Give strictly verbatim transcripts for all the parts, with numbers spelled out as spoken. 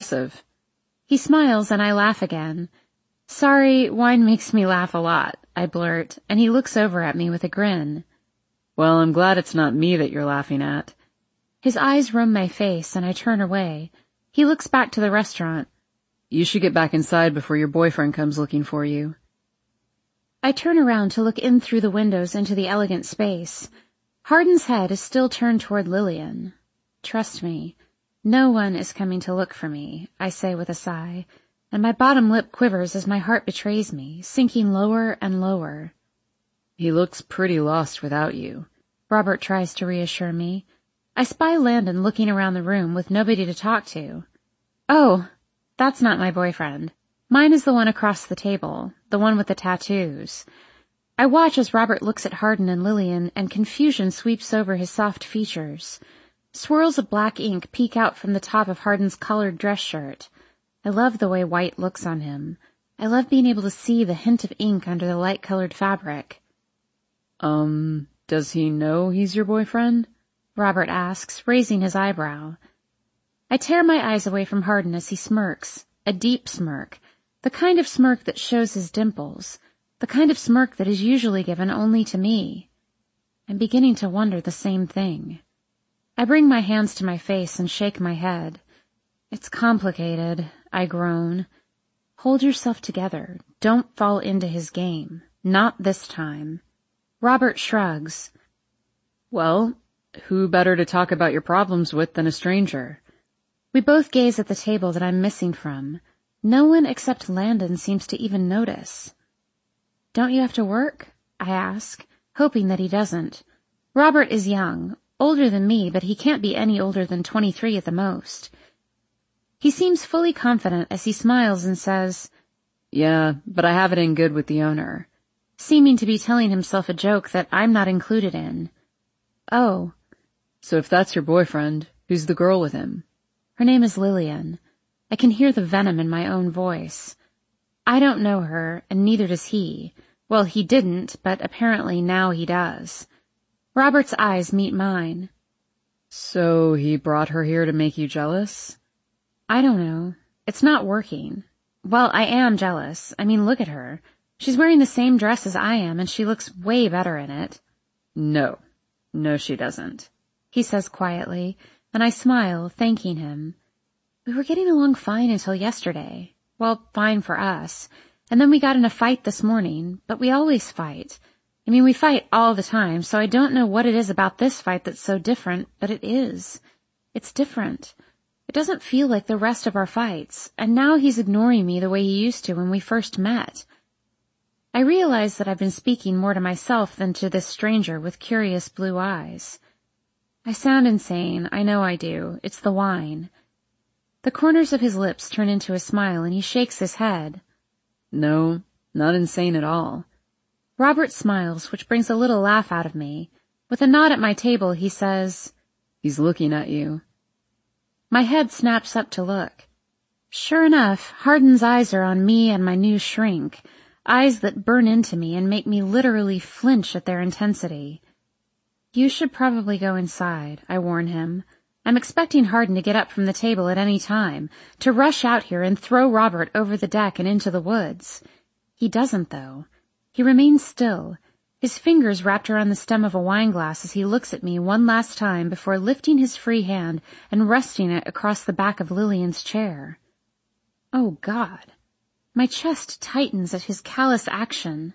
impressive. He smiles and I laugh again. Sorry, wine makes me laugh a lot, I blurt, and he looks over at me with a grin. Well, I'm glad it's not me that you're laughing at. His eyes roam my face and I turn away. He looks back to the restaurant. You should get back inside before your boyfriend comes looking for you. I turn around to look in through the windows into the elegant space. Hardin's head is still turned toward Lillian. Trust me, no one is coming to look for me, I say with a sigh, and my bottom lip quivers as my heart betrays me, sinking lower and lower. He looks pretty lost without you, Robert tries to reassure me. I spy Landon looking around the room with nobody to talk to. Oh, that's not my boyfriend. Mine is the one across the table, the one with the tattoos. I watch as Robert looks at Hardin and Lillian, and confusion sweeps over his soft features. Swirls of black ink peek out from the top of Hardin's collared dress shirt. I love the way white looks on him. I love being able to see the hint of ink under the light-colored fabric. Um, does he know he's your boyfriend? Robert asks, raising his eyebrow. I tear my eyes away from Hardin as he smirks, a deep smirk, the kind of smirk that shows his dimples, the kind of smirk that is usually given only to me. I'm beginning to wonder the same thing. I bring my hands to my face and shake my head. It's complicated, I groan. Hold yourself together. Don't fall into his game. Not this time. Robert shrugs. Well, who better to talk about your problems with than a stranger? We both gaze at the table that I'm missing from. No one except Landon seems to even notice. Don't you have to work? I ask, hoping that he doesn't. Robert is young, older than me, but he can't be any older than twenty-three at the most. He seems fully confident as he smiles and says, Yeah, but I have it in good with the owner. Seeming to be telling himself a joke that I'm not included in. Oh. So if that's your boyfriend, who's the girl with him? Her name is Lillian. I can hear the venom in my own voice. I don't know her, and neither does he. Well, he didn't, but apparently now he does. Robert's eyes meet mine. So he brought her here to make you jealous? I don't know. It's not working. Well, I am jealous. I mean, look at her. She's wearing the same dress as I am, and she looks way better in it. No. No, she doesn't, he says quietly, and I smile, thanking him. We were getting along fine until yesterday. Well, fine for us. And then we got in a fight this morning, but we always fight. I mean, we fight all the time, so I don't know what it is about this fight that's so different, but it is. It's different. It doesn't feel like the rest of our fights, and now he's ignoring me the way he used to when we first met. I realize that I've been speaking more to myself than to this stranger with curious blue eyes. I sound insane, I know I do. It's the wine. The corners of his lips turn into a smile and he shakes his head. No, not insane at all. Robert smiles, which brings a little laugh out of me. With a nod at my table, he says, He's looking at you. My head snaps up to look. Sure enough, Hardin's eyes are on me and my new shrink, eyes that burn into me and make me literally flinch at their intensity. You should probably go inside, I warn him. I'm expecting Hardin to get up from the table at any time, to rush out here and throw Robert over the deck and into the woods. He doesn't, though. He remains still, his fingers wrapped around the stem of a wineglass as he looks at me one last time before lifting his free hand and resting it across the back of Lillian's chair. Oh, God. My chest tightens at his callous action.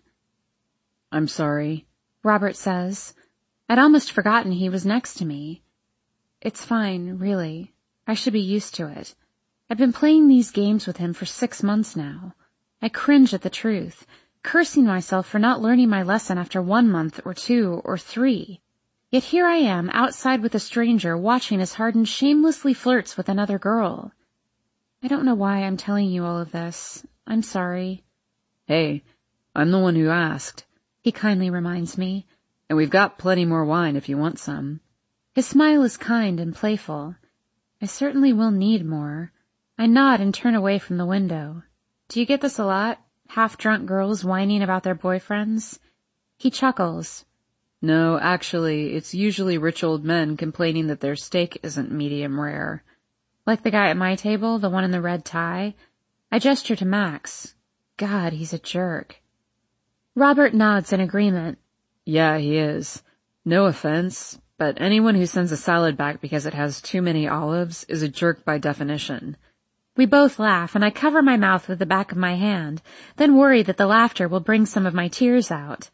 I'm sorry, Robert says. I'd almost forgotten he was next to me. It's fine, really. I should be used to it. I've been playing these games with him for six months now. I cringe at the truth, cursing myself for not learning my lesson after one month or two or three. Yet here I am, outside with a stranger, watching as Hardin shamelessly flirts with another girl. I don't know why I'm telling you all of this. I'm sorry. Hey, I'm the one who asked, he kindly reminds me. And we've got plenty more wine if you want some. His smile is kind and playful. I certainly will need more. I nod and turn away from the window. Do you get this a lot? Half-drunk girls whining about their boyfriends? He chuckles. No, actually, it's usually rich old men complaining that their steak isn't medium rare. Like the guy at my table, the one in the red tie? I gesture to Max. God, he's a jerk. Robert nods in agreement. Yeah, he is. No offense, but anyone who sends a salad back because it has too many olives is a jerk by definition. We both laugh, and I cover my mouth with the back of my hand, then worry that the laughter will bring some of my tears out.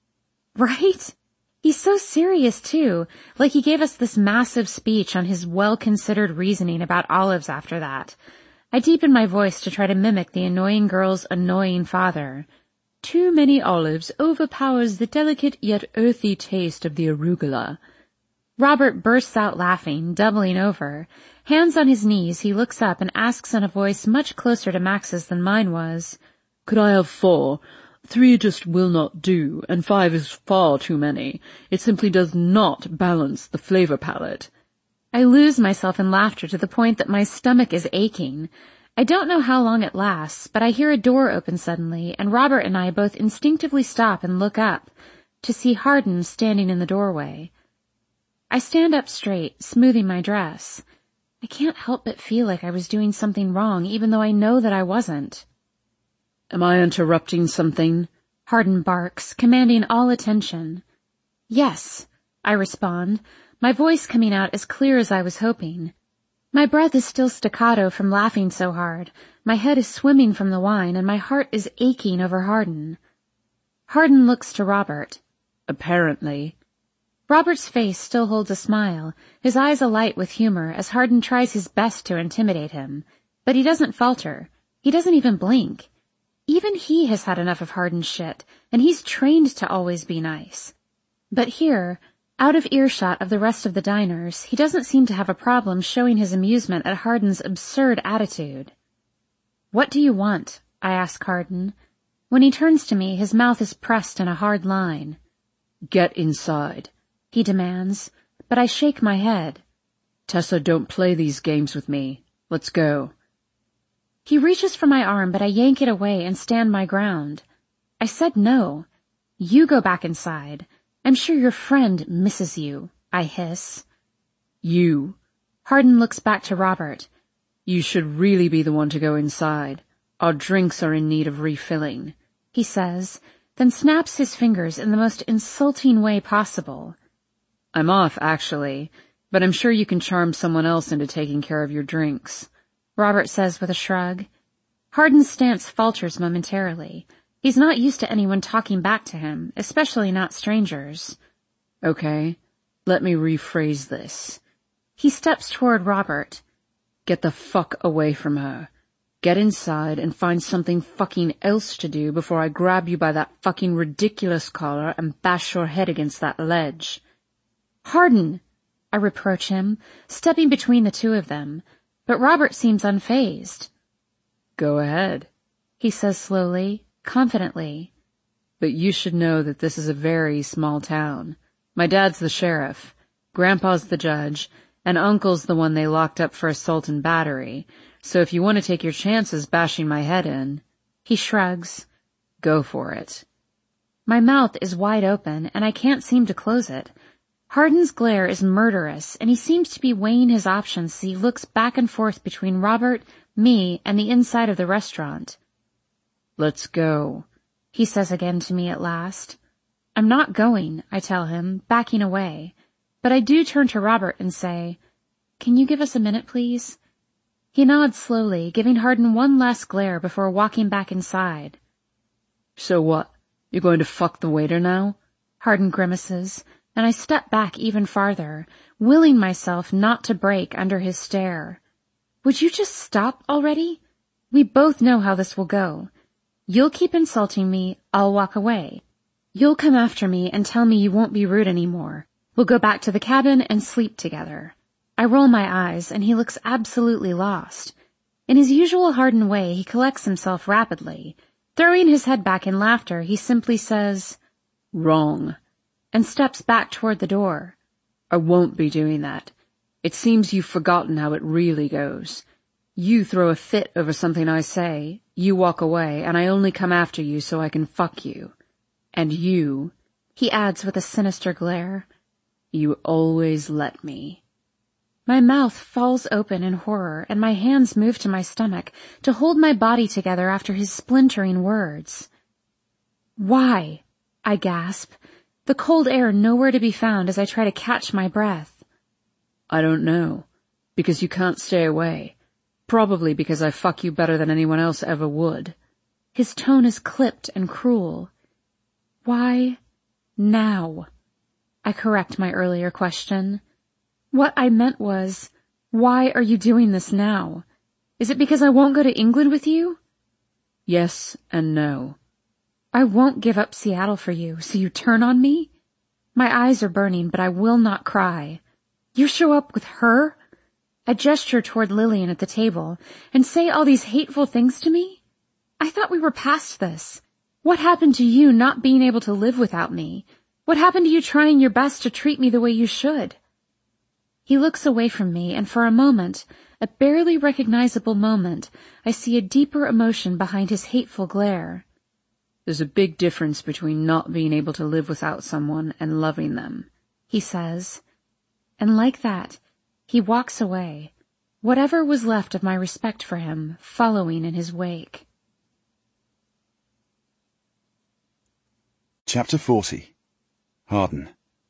Right? He's so serious, too, like he gave us this massive speech on his well-considered reasoning about olives after that. I deepen my voice to try to mimic the annoying girl's annoying father. Too many olives overpowers the delicate yet earthy taste of the arugula. Robert bursts out laughing, doubling over. Hands on his knees, he looks up and asks in a voice much closer to Max's than mine was, Could I have four? Three just will not do, and five is far too many. It simply does not balance the flavor palette. I lose myself in laughter to the point that my stomach is aching. I don't know how long it lasts, but I hear a door open suddenly, and Robert and I both instinctively stop and look up, to see Hardin standing in the doorway. I stand up straight, smoothing my dress. I can't help but feel like I was doing something wrong, even though I know that I wasn't. Am I interrupting something? Hardin barks, commanding all attention. Yes, I respond, my voice coming out as clear as I was hoping. My breath is still staccato from laughing so hard, my head is swimming from the wine, and my heart is aching over Hardin. Hardin looks to Robert. Apparently. Robert's face still holds a smile, his eyes alight with humor as Hardin tries his best to intimidate him. But he doesn't falter. He doesn't even blink. Even he has had enough of Hardin's shit, and he's trained to always be nice. But here, out of earshot of the rest of the diners, he doesn't seem to have a problem showing his amusement at Hardin's absurd attitude. What do you want? I ask Hardin. When he turns to me, his mouth is pressed in a hard line. Get inside, he demands, but I shake my head. Tessa, don't play these games with me. Let's go. He reaches for my arm, but I yank it away and stand my ground. I said no. You go back inside. I'm sure your friend misses you, I hiss. You. Hardin looks back to Robert. You should really be the one to go inside. Our drinks are in need of refilling, he says, then snaps his fingers in the most insulting way possible. I'm off, actually, but I'm sure you can charm someone else into taking care of your drinks, Robert says with a shrug. Hardin's stance falters momentarily. He's not used to anyone talking back to him, especially not strangers. Okay, let me rephrase this. He steps toward Robert. Get the fuck away from her. Get inside and find something fucking else to do before I grab you by that fucking ridiculous collar and bash your head against that ledge. Hardin, I reproach him, stepping between the two of them, but Robert seems unfazed. Go ahead, he says slowly, confidently. But you should know that this is a very small town. My dad's the sheriff, Grandpa's the judge, and Uncle's the one they locked up for assault and battery. So if you want to take your chances bashing my head in, he shrugs, go for it. My mouth is wide open, and I can't seem to close it. Hardin's glare is murderous, and he seems to be weighing his options as he looks back and forth between Robert, me, and the inside of the restaurant. Let's go, he says again to me at last. I'm not going, I tell him, backing away. But I do turn to Robert and say, can you give us a minute, please? He nods slowly, giving Hardin one last glare before walking back inside. So what? You're going to fuck the waiter now? Hardin grimaces, and I step back even farther, willing myself not to break under his stare. Would you just stop already? We both know how this will go. You'll keep insulting me, I'll walk away. You'll come after me and tell me you won't be rude anymore. We'll go back to the cabin and sleep together. I roll my eyes, and he looks absolutely lost. In his usual Hardin way, he collects himself rapidly. Throwing his head back in laughter, he simply says, wrong, and steps back toward the door. I won't be doing that. It seems you've forgotten how it really goes. You throw a fit over something I say, you walk away, and I only come after you so I can fuck you. And you, he adds with a sinister glare, you always let me. My mouth falls open in horror, and my hands move to my stomach to hold my body together after his splintering words. Why? I gasp, the cold air nowhere to be found as I try to catch my breath. I don't know. Because you can't stay away. Probably because I fuck you better than anyone else ever would. His tone is clipped and cruel. Why now? I correct my earlier question. What I meant was, why are you doing this now? Is it because I won't go to England with you? Yes and no. I won't give up Seattle for you, so you turn on me? My eyes are burning, but I will not cry. You show up with her? I gesture toward Lillian at the table and say all these hateful things to me? I thought we were past this. What happened to you not being able to live without me? What happened to you trying your best to treat me the way you should? He looks away from me, and for a moment, a barely recognizable moment, I see a deeper emotion behind his hateful glare. There's a big difference between not being able to live without someone and loving them, he says. And like that, he walks away, whatever was left of my respect for him following in his wake. Chapter forty. Harden.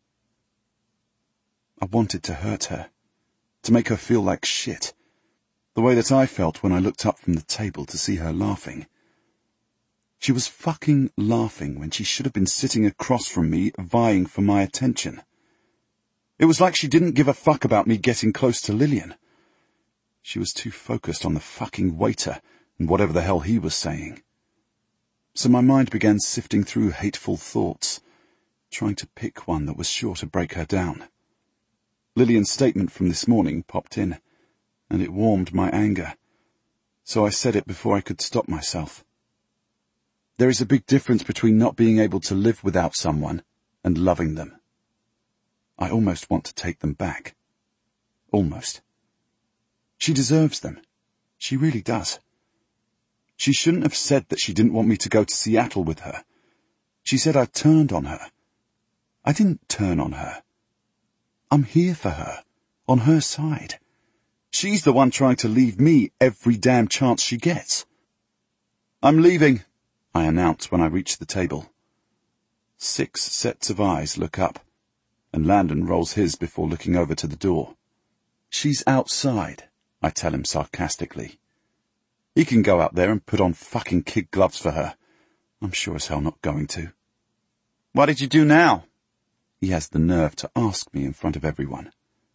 I wanted to hurt her, to make her feel like shit, the way that I felt when I looked up from the table to see her laughing. She was fucking laughing when she should have been sitting across from me vying for my attention. It was like she didn't give a fuck about me getting close to Lillian. She was too focused on the fucking waiter and whatever the hell he was saying. So my mind began sifting through hateful thoughts, trying to pick one that was sure to break her down. Lillian's statement from this morning popped in, and it warmed my anger, so I said it before I could stop myself. There is a big difference between not being able to live without someone and loving them. I almost want to take them back. Almost. She deserves them. She really does. She shouldn't have said that she didn't want me to go to Seattle with her. She said I turned on her. I didn't turn on her. I'm here for her, on her side. She's the one trying to leave me every damn chance she gets. I'm leaving, I announce when I reach the table. Six sets of eyes look up, and Landon rolls his before looking over to the door. She's outside, I tell him sarcastically. He can go out there and put on fucking kid gloves for her. I'm sure as hell not going to. What did you do now? He has the nerve to ask me in front of everyone.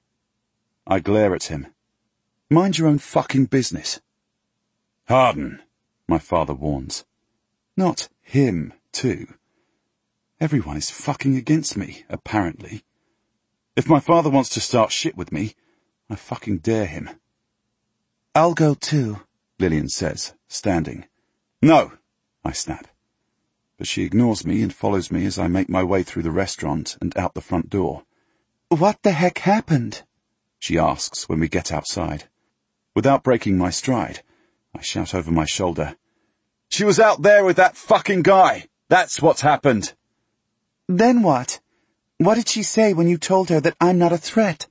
I glare at him. Mind your own fucking business. Harden, my father warns. Not him, too. Everyone is fucking against me, apparently. If my father wants to start shit with me, I fucking dare him. I'll go too, Lillian says, standing. No, I snap. But she ignores me and follows me as I make my way through the restaurant and out the front door. What the heck happened? She asks when we get outside. Without breaking my stride, I shout over my shoulder. She was out there with that fucking guy. That's what's happened. Then what? What did she say when you told her that I'm not a threat?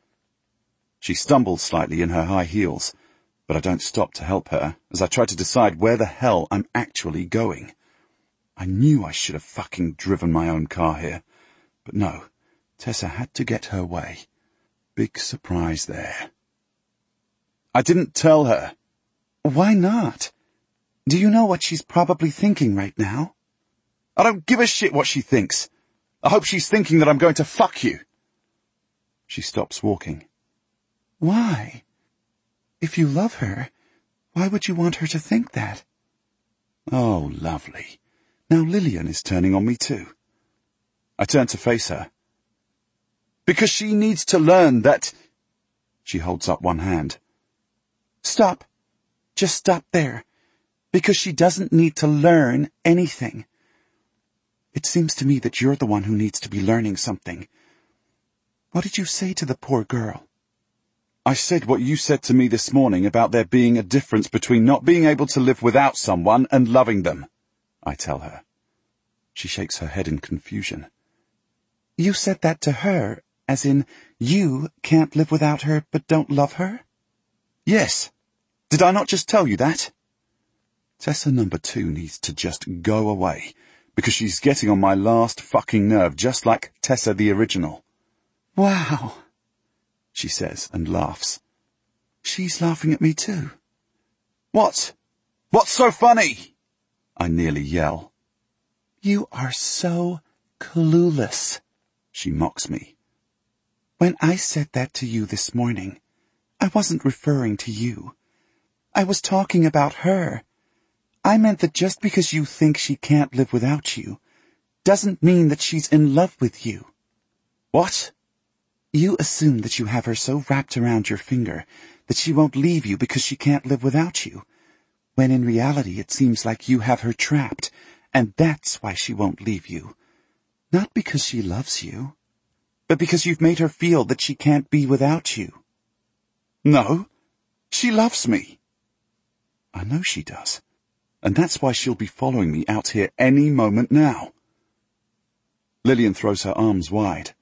She stumbles slightly in her high heels, but I don't stop to help her as I try to decide where the hell I'm actually going. I knew I should have fucking driven my own car here. But no, Tessa had to get her way. Big surprise there. I didn't tell her. Why not? Do you know what she's probably thinking right now? I don't give a shit what she thinks. I hope she's thinking that I'm going to fuck you. She stops walking. Why? If you love her, why would you want her to think that? Oh, lovely. Now Lillian is turning on me too. I turn to face her. Because she needs to learn that... She holds up one hand. Stop. Just stop there. Because she doesn't need to learn anything. It seems to me that you're the one who needs to be learning something. What did you say to the poor girl? I said what you said to me this morning about there being a difference between not being able to live without someone and loving them, I tell her. She shakes her head in confusion. You said that to her, As in, you can't live without her but don't love her? Yes. Did I not just tell you that? Tessa number two needs to just go away, because she's getting on my last fucking nerve, just like Tessa the original. Wow, she says and laughs. She's laughing at me too. What? What's so funny? I nearly yell. You are so clueless, she mocks me. When I said that to you this morning, I wasn't referring to you. I was talking about her. I meant that just because you think she can't live without you, doesn't mean that she's in love with you. What? You assume that you have her so wrapped around your finger that she won't leave you because she can't live without you, when in reality it seems like you have her trapped, and that's why she won't leave you. Not because she loves you, but because you've made her feel that she can't be without you. No, she loves me. I know she does, and that's why she'll be following me out here any moment now. Lillian throws her arms wide.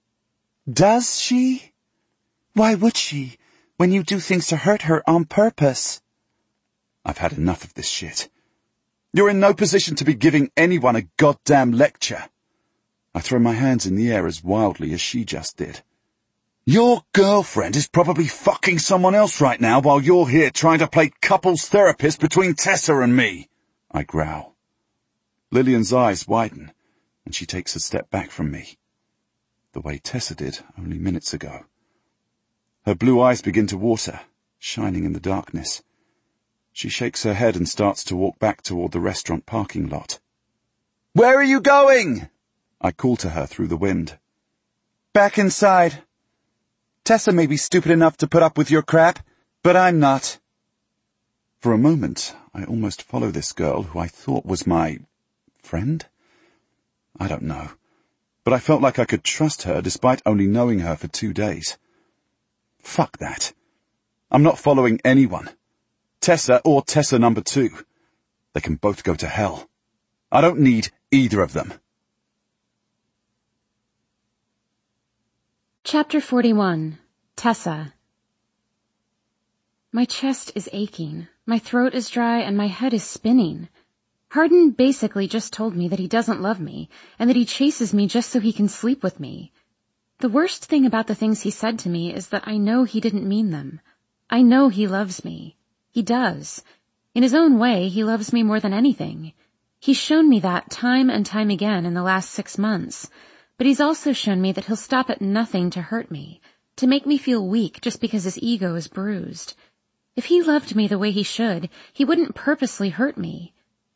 Does she? Why would she, when you do things to hurt her on purpose? I've had enough of this shit. You're in no position to be giving anyone a goddamn lecture. I throw my hands in the air as wildly as she just did. Your girlfriend is probably fucking someone else right now while you're here trying to play couples therapist between Tessa and me, I growl. Lillian's eyes widen, and she takes a step back from me, the way Tessa did only minutes ago. Her blue eyes begin to water, shining in the darkness. She shakes her head and starts to walk back toward the restaurant parking lot. Where are you going? I call to her through the wind. Back inside. Tessa may be stupid enough to put up with your crap, but I'm not. For a moment, I almost follow this girl who I thought was my friend? I don't know, but I felt like I could trust her despite only knowing her for two days. Fuck that. I'm not following anyone. Tessa or Tessa number two. They can both go to hell. I don't need either of them. Chapter forty-one. Tessa. My chest is aching, my throat is dry, and my head is spinning. Hardin basically just told me that he doesn't love me, and that he chases me just so he can sleep with me. The worst thing about the things he said to me is that I know he didn't mean them. I know he loves me. He does. In his own way, he loves me more than anything. He's shown me that time and time again in the last six months. But he's also shown me that he'll stop at nothing to hurt me, to make me feel weak just because his ego is bruised. If he loved me the way he should, he wouldn't purposely hurt me.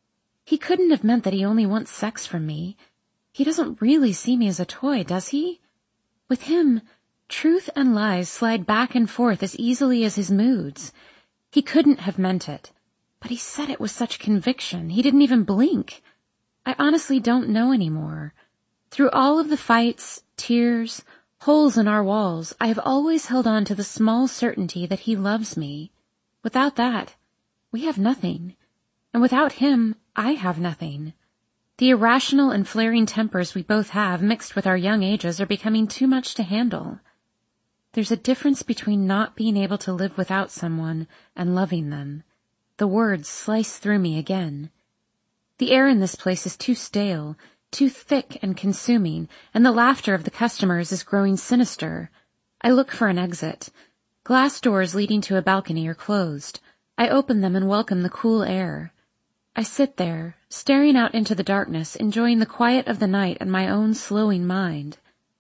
He couldn't have meant that he only wants sex from me. He doesn't really see me as a toy, does he? With him, truth and lies slide back and forth as easily as his moods. He couldn't have meant it, but he said it with such conviction. He didn't even blink. I honestly don't know anymore. Through all of the fights, tears, holes in our walls, I have always held on to the small certainty that he loves me. Without that, we have nothing. And without him, I have nothing. The irrational and flaring tempers we both have mixed with our young ages are becoming too much to handle. There's a difference between not being able to live without someone and loving them. The words slice through me again. The air in this place is too stale, too thick and consuming, and the laughter of the customers is growing sinister. I look for an exit. Glass doors leading to a balcony are closed. I open them and welcome the cool air. I sit there, staring out into the darkness, enjoying the quiet of the night and my own slowing mind.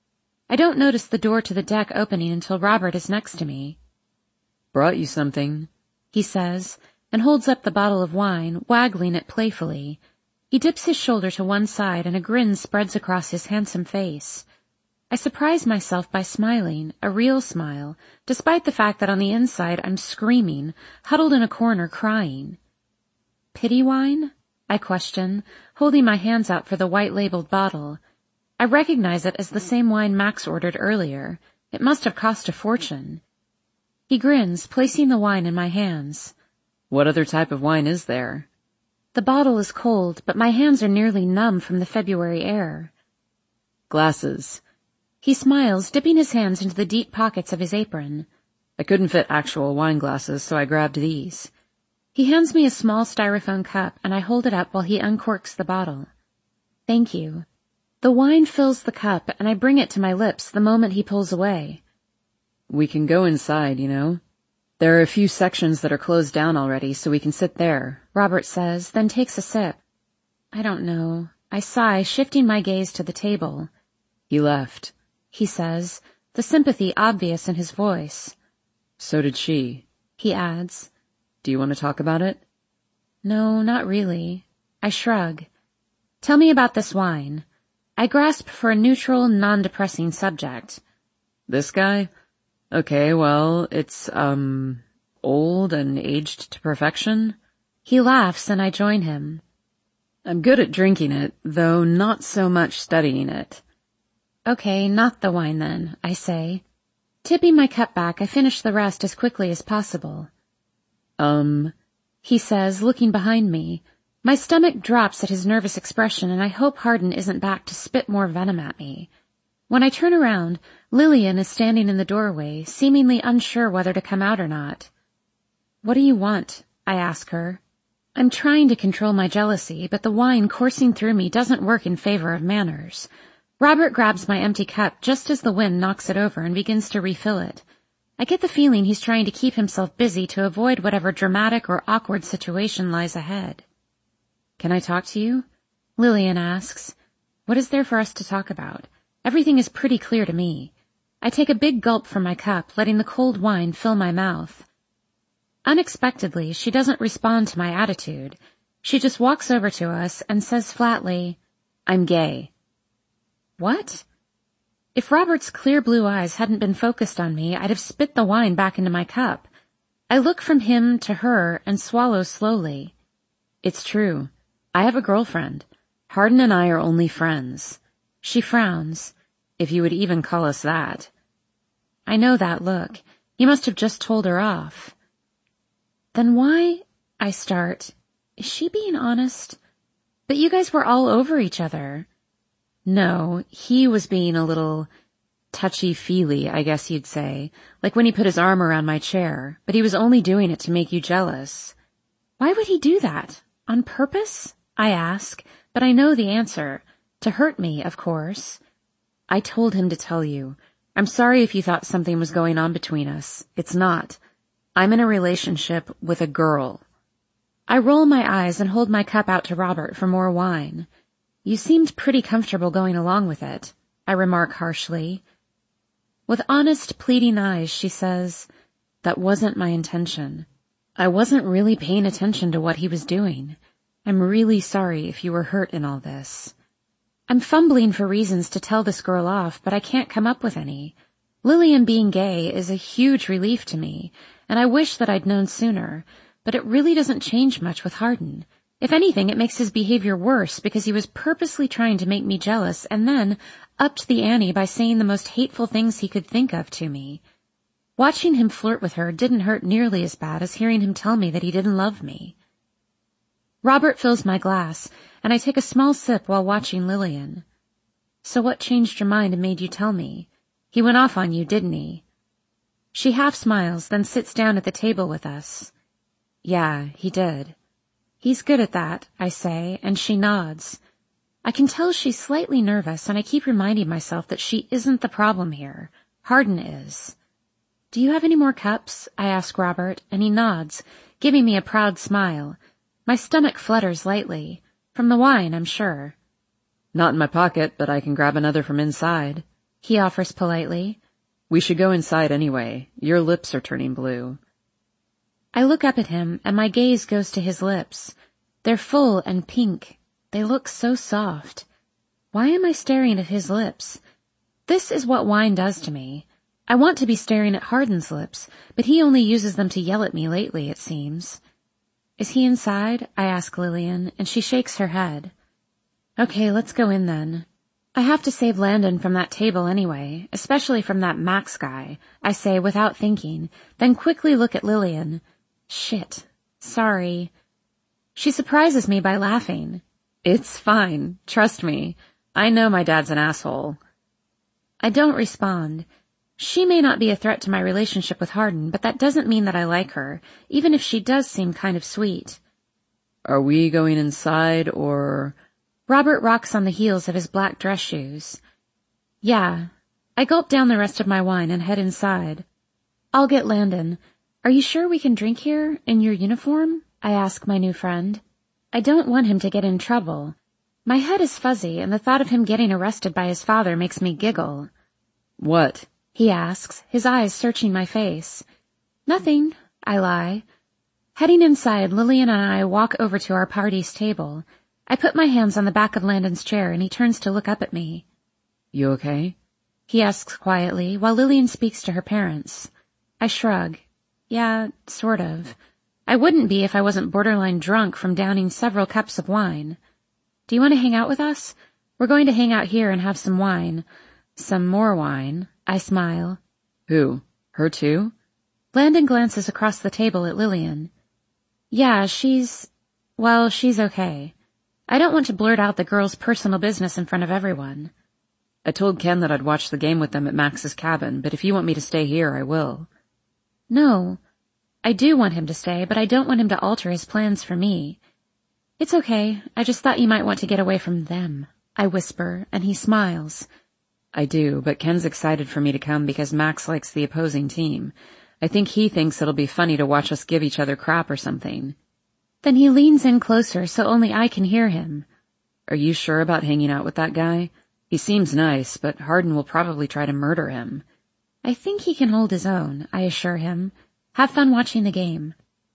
I don't notice the door to the deck opening until Robert is next to me. Brought you something, he says, and holds up the bottle of wine, waggling it playfully. He dips his shoulder to one side and a grin spreads across his handsome face. I surprise myself by smiling, a real smile, despite the fact that on the inside I'm screaming, huddled in a corner crying. Pity wine? I question, holding my hands out for the white-labeled bottle. I recognize it as the same wine Max ordered earlier. It must have cost a fortune. He grins, placing the wine in my hands. What other type of wine is there? The bottle is cold, but my hands are nearly numb from the February air. Glasses. He smiles, dipping his hands into the deep pockets of his apron. I couldn't fit actual wine glasses, so I grabbed these. He hands me a small styrofoam cup, and I hold it up while he uncorks the bottle. Thank you. The wine fills the cup, and I bring it to my lips the moment he pulls away. We can go inside, you know. There are a few sections that are closed down already, so we can sit there, Robert says, then takes a sip. I don't know. I sigh, shifting my gaze to the table. He left, he says, the sympathy obvious in his voice. So did she, he adds. Do you want to talk about it? No, not really. I shrug. Tell me about this wine. I grasp for a neutral, non-depressing subject. This guy? Okay, well, it's, um, old and aged to perfection. He laughs and I join him. I'm good at drinking it, though not so much studying it. Okay, not the wine then, I say. Tipping my cup back, I finish the rest as quickly as possible. Um, he says, looking behind me. My stomach drops at his nervous expression, and I hope Hardin isn't back to spit more venom at me. When I turn around, Lillian is standing in the doorway, seemingly unsure whether to come out or not. What do you want? I ask her. I'm trying to control my jealousy, but the wine coursing through me doesn't work in favor of manners. Robert grabs my empty cup just as the wind knocks it over and begins to refill it. I get the feeling he's trying to keep himself busy to avoid whatever dramatic or awkward situation lies ahead. Can I talk to you? Lillian asks. What is there for us to talk about? Everything is pretty clear to me. I take a big gulp from my cup, letting the cold wine fill my mouth. Unexpectedly, she doesn't respond to my attitude. She just walks over to us and says flatly, I'm gay. What? If Robert's clear blue eyes hadn't been focused on me, I'd have spit the wine back into my cup. I look from him to her and swallow slowly. It's true. I have a girlfriend. Hardin and I are only friends. She frowns. If you would even call us that. I know that look. He must have just told her off. Then why? I start. Is she being honest? But you guys were all over each other. No, he was being a little touchy-feely, I guess you'd say, like when he put his arm around my chair, but he was only doing it to make you jealous. Why would he do that? On purpose? I ask, but I know the answer. To hurt me, of course. I told him to tell you. I'm sorry if you thought something was going on between us. It's not. I'm in a relationship with a girl. I roll my eyes and hold my cup out to Robert for more wine. You seemed pretty comfortable going along with it, I remark harshly. With honest, pleading eyes, she says, that wasn't my intention. I wasn't really paying attention to what he was doing. I'm really sorry if you were hurt in all this. I'm fumbling for reasons to tell this girl off, but I can't come up with any. Lillian being gay is a huge relief to me, and I wish that I'd known sooner, but it really doesn't change much with Hardin. If anything, it makes his behavior worse because he was purposely trying to make me jealous and then upped the ante by saying the most hateful things he could think of to me. Watching him flirt with her didn't hurt nearly as bad as hearing him tell me that he didn't love me. Robert fills my glass, and I take a small sip while watching Lillian. So what changed your mind and made you tell me? He went off on you, didn't he? She half smiles, then sits down at the table with us. Yeah, he did. He's good at that, I say, and she nods. I can tell she's slightly nervous, and I keep reminding myself that she isn't the problem here. Hardin is. Do you have any more cups? I ask Robert, and he nods, giving me a proud smile. My stomach flutters lightly. From the wine, I'm sure. Not in my pocket, but I can grab another from inside. He offers politely. We should go inside anyway. Your lips are turning blue. I look up at him, and my gaze goes to his lips. They're full and pink. They look so soft. Why am I staring at his lips? This is what wine does to me. I want to be staring at Hardin's lips, but he only uses them to yell at me lately, it seems. Is he inside? I ask Lillian, and she shakes her head. Okay, let's go in then. I have to save Landon from that table anyway, especially from that Max guy, I say without thinking, then quickly look at Lillian. Shit. Sorry. She surprises me by laughing. It's fine. Trust me. I know my dad's an asshole. I don't respond. She may not be a threat to my relationship with Hardin, but that doesn't mean that I like her, even if she does seem kind of sweet. Are we going inside, or... Robert rocks on the heels of his black dress shoes. Yeah. I gulp down the rest of my wine and head inside. I'll get Landon. Are you sure we can drink here, in your uniform? I ask my new friend. I don't want him to get in trouble. My head is fuzzy, and the thought of him getting arrested by his father makes me giggle. What? He asks, his eyes searching my face. Nothing, I lie. Heading inside, Lillian and I walk over to our party's table. I put my hands on the back of Landon's chair, and he turns to look up at me. You okay? He asks quietly, while Lillian speaks to her parents. I shrug. Yeah, sort of. I wouldn't be if I wasn't borderline drunk from downing several cups of wine. Do you want to hang out with us? We're going to hang out here and have some wine. Some more wine. I smile. Who? Her too? Landon glances across the table at Lillian. Yeah, she's... well, she's okay. I don't want to blurt out the girl's personal business in front of everyone. I told Ken that I'd watch the game with them at Max's cabin, but if you want me to stay here, I will. No. I do want him to stay, but I don't want him to alter his plans for me. It's okay. I just thought you might want to get away from them, I whisper, and he smiles. I do, but Ken's excited for me to come because Max likes the opposing team. I think he thinks it'll be funny to watch us give each other crap or something. Then he leans in closer so only I can hear him. Are you sure about hanging out with that guy? He seems nice, but Hardin will probably try to murder him. I think he can hold his own, I assure him. Have fun watching the game.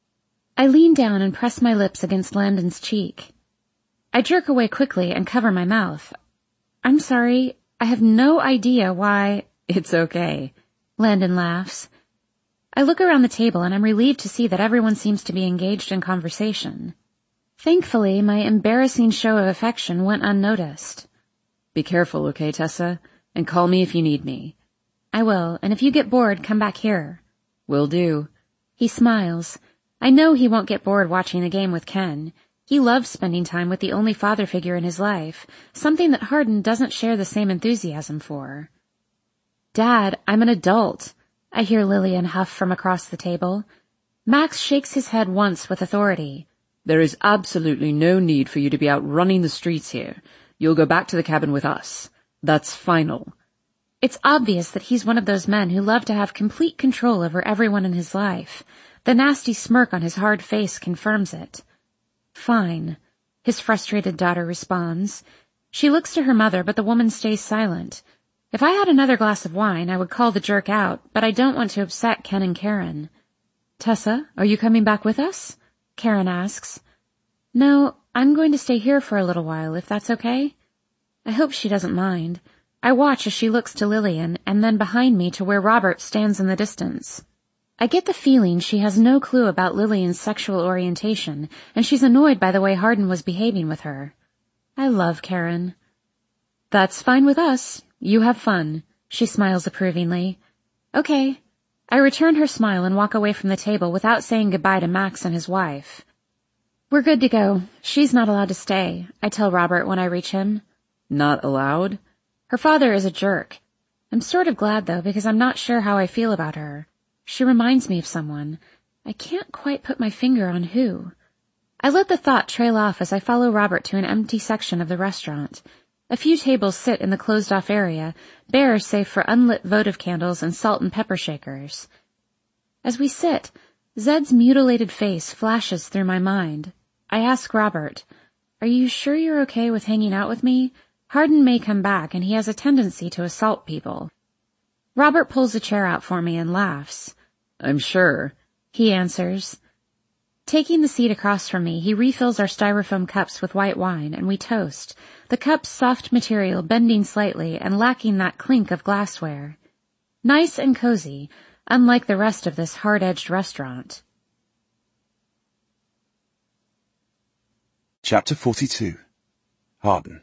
I lean down and press my lips against Landon's cheek. I jerk away quickly and cover my mouth. I'm sorry, I have no idea why... It's okay. Landon laughs. I look around the table and I'm relieved to see that everyone seems to be engaged in conversation. Thankfully, my embarrassing show of affection went unnoticed. Be careful, okay, Tessa? And call me if you need me. I will, and if you get bored, come back here. Will do. He smiles. I know he won't get bored watching the game with Ken. He loves spending time with the only father figure in his life, something that Hardin doesn't share the same enthusiasm for. Dad, I'm an adult, I hear Lillian huff from across the table. Max shakes his head once with authority. There is absolutely no need for you to be out running the streets here. You'll go back to the cabin with us. That's final. It's obvious that he's one of those men who love to have complete control over everyone in his life. The nasty smirk on his hard face confirms it. Fine, his frustrated daughter responds. She looks to her mother, but the woman stays silent. If I had another glass of wine, I would call the jerk out, but I don't want to upset Ken and Karen. Tessa, are you coming back with us? Karen asks. No, I'm going to stay here for a little while, if that's okay. I hope she doesn't mind. I watch as she looks to Lillian, and then behind me to where Robert stands in the distance. I get the feeling she has no clue about Lillian's sexual orientation, and she's annoyed by the way Hardin was behaving with her. I love Karen. That's fine with us. You have fun. She smiles approvingly. Okay. I return her smile and walk away from the table without saying goodbye to Max and his wife. We're good to go. She's not allowed to stay, I tell Robert when I reach him. Not allowed? Her father is a jerk. I'm sort of glad, though, because I'm not sure how I feel about her. She reminds me of someone. I can't quite put my finger on who. I let the thought trail off as I follow Robert to an empty section of the restaurant. A few tables sit in the closed-off area, bare save for unlit votive candles and salt and pepper shakers. As we sit, Zed's mutilated face flashes through my mind. I ask Robert, "Are you sure you're okay with hanging out with me? Hardin may come back, and he has a tendency to assault people." Robert pulls a chair out for me and laughs. "I'm sure," he answers. Taking the seat across from me, he refills our styrofoam cups with white wine, and we toast, the cup's soft material bending slightly and lacking that clink of glassware. Nice and cozy, unlike the rest of this hard-edged restaurant. Chapter forty-two. Hardin.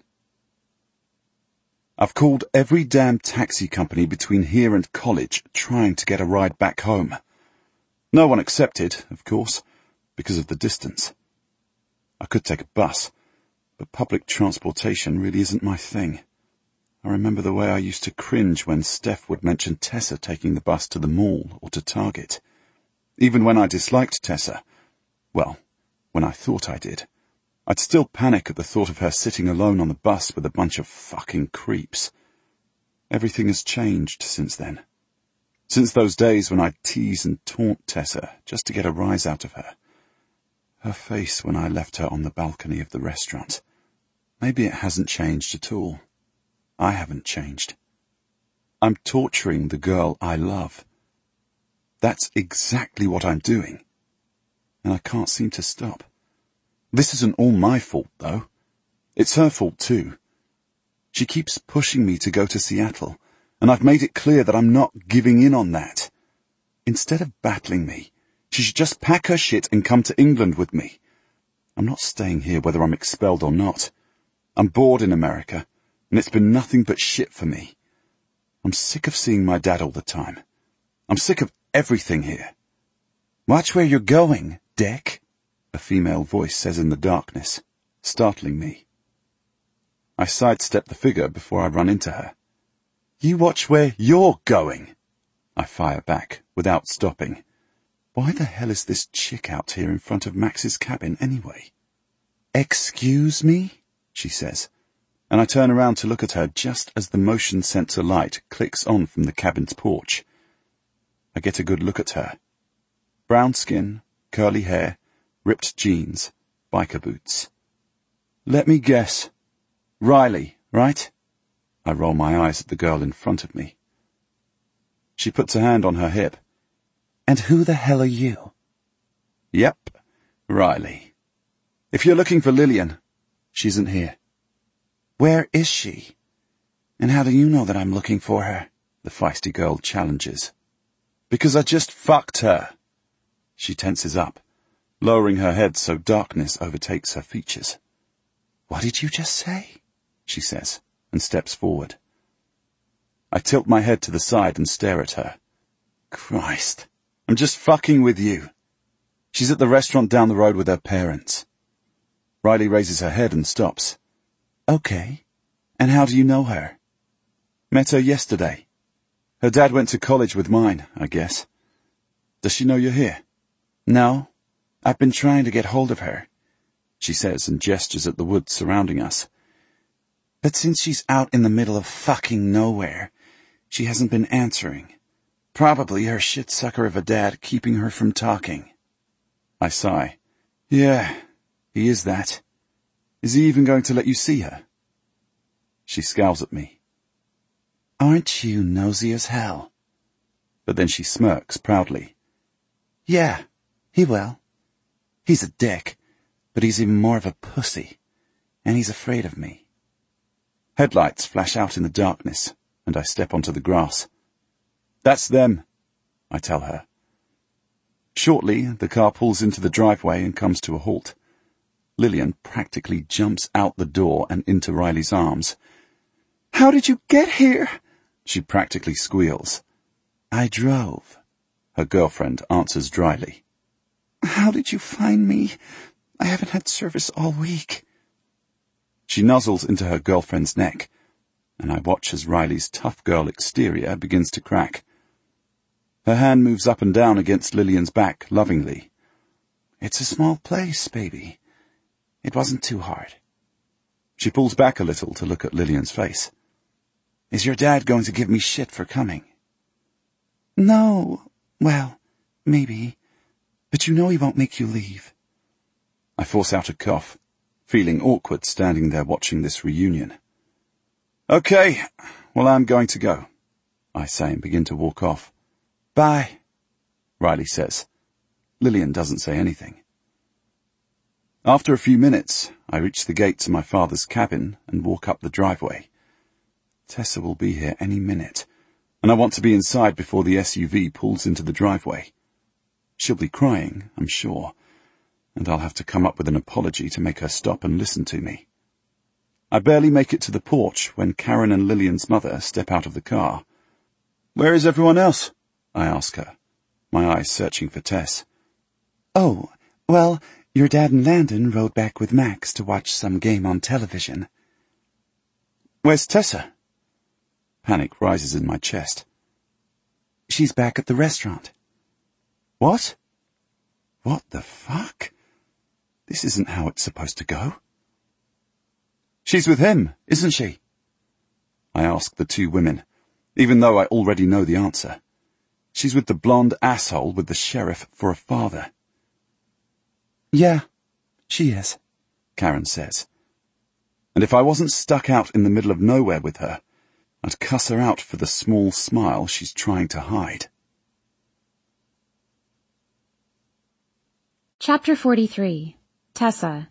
I've called every damn taxi company between here and college trying to get a ride back home. No one accepted, of course, because of the distance. I could take a bus, but public transportation really isn't my thing. I remember the way I used to cringe when Steph would mention Tessa taking the bus to the mall or to Target. Even when I disliked Tessa, well, when I thought I did, I'd still panic at the thought of her sitting alone on the bus with a bunch of fucking creeps. Everything has changed since then. Since those days when I'd tease and taunt Tessa just to get a rise out of her. Her face when I left her on the balcony of the restaurant. Maybe it hasn't changed at all. I haven't changed. I'm torturing the girl I love. That's exactly what I'm doing. And I can't seem to stop. This isn't all my fault, though. It's her fault, too. She keeps pushing me to go to Seattle, and I've made it clear that I'm not giving in on that. Instead of battling me, she should just pack her shit and come to England with me. I'm not staying here whether I'm expelled or not. I'm bored in America, and it's been nothing but shit for me. I'm sick of seeing my dad all the time. I'm sick of everything here. Watch where you're going, Dick, a female voice says in the darkness, startling me. I sidestep the figure before I run into her. You watch where you're going, I fire back, without stopping. Why the hell is this chick out here in front of Max's cabin anyway? Excuse me, she says, and I turn around to look at her just as the motion sensor light clicks on from the cabin's porch. I get a good look at her. Brown skin, curly hair, ripped jeans, biker boots. Let me guess. Riley, right? I roll my eyes at the girl in front of me. She puts a hand on her hip. And who the hell are you? Yep, Riley. If you're looking for Lillian, she isn't here. Where is she? And how do you know that I'm looking for her? The feisty girl challenges. Because I just fucked her. She tenses up, lowering her head so darkness overtakes her features. What did you just say? She says, and steps forward. I tilt my head to the side and stare at her. Christ, I'm just fucking with you. She's at the restaurant down the road with her parents. Riley raises her head and stops. Okay, and how do you know her? Met her yesterday. Her dad went to college with mine, I guess. Does she know you're here? No, I've been trying to get hold of her, she says and gestures at the woods surrounding us. But since she's out in the middle of fucking nowhere, she hasn't been answering. Probably her shit-sucker of a dad keeping her from talking. I sigh. Yeah, he is that. Is he even going to let you see her? She scowls at me. Aren't you nosy as hell? But then she smirks proudly. Yeah, he will. He's a dick, but he's even more of a pussy, and he's afraid of me. Headlights flash out in the darkness, and I step onto the grass. That's them, I tell her. Shortly, the car pulls into the driveway and comes to a halt. Lillian practically jumps out the door and into Riley's arms. How did you get here? She practically squeals. I drove, her girlfriend answers dryly. How did you find me? I haven't had service all week. She nuzzles into her girlfriend's neck, and I watch as Riley's tough girl exterior begins to crack. Her hand moves up and down against Lillian's back lovingly. It's a small place, baby. It wasn't too hard. She pulls back a little to look at Lillian's face. Is your dad going to give me shit for coming? No, well, maybe. But you know he won't make you leave. I force out a cough, feeling awkward standing there watching this reunion. Okay, well, I'm going to go, I say and begin to walk off. Bye, Riley says. Lillian doesn't say anything. After a few minutes, I reach the gate to my father's cabin and walk up the driveway. Tessa will be here any minute, and I want to be inside before the S U V pulls into the driveway. She'll be crying, I'm sure, and I'll have to come up with an apology to make her stop and listen to me. I barely make it to the porch when Karen and Lillian's mother step out of the car. Where is everyone else? I ask her, my eyes searching for Tess. Oh, well, your dad and Landon rode back with Max to watch some game on television. Where's Tessa? Panic rises in my chest. She's back at the restaurant. What? What the fuck? This isn't how it's supposed to go. She's with him, isn't she? I ask the two women, even though I already know the answer. She's with the blonde asshole with the sheriff for a father. Yeah, she is, Karen says. And if I wasn't stuck out in the middle of nowhere with her, I'd cuss her out for the small smile she's trying to hide. Chapter forty-three. Tessa.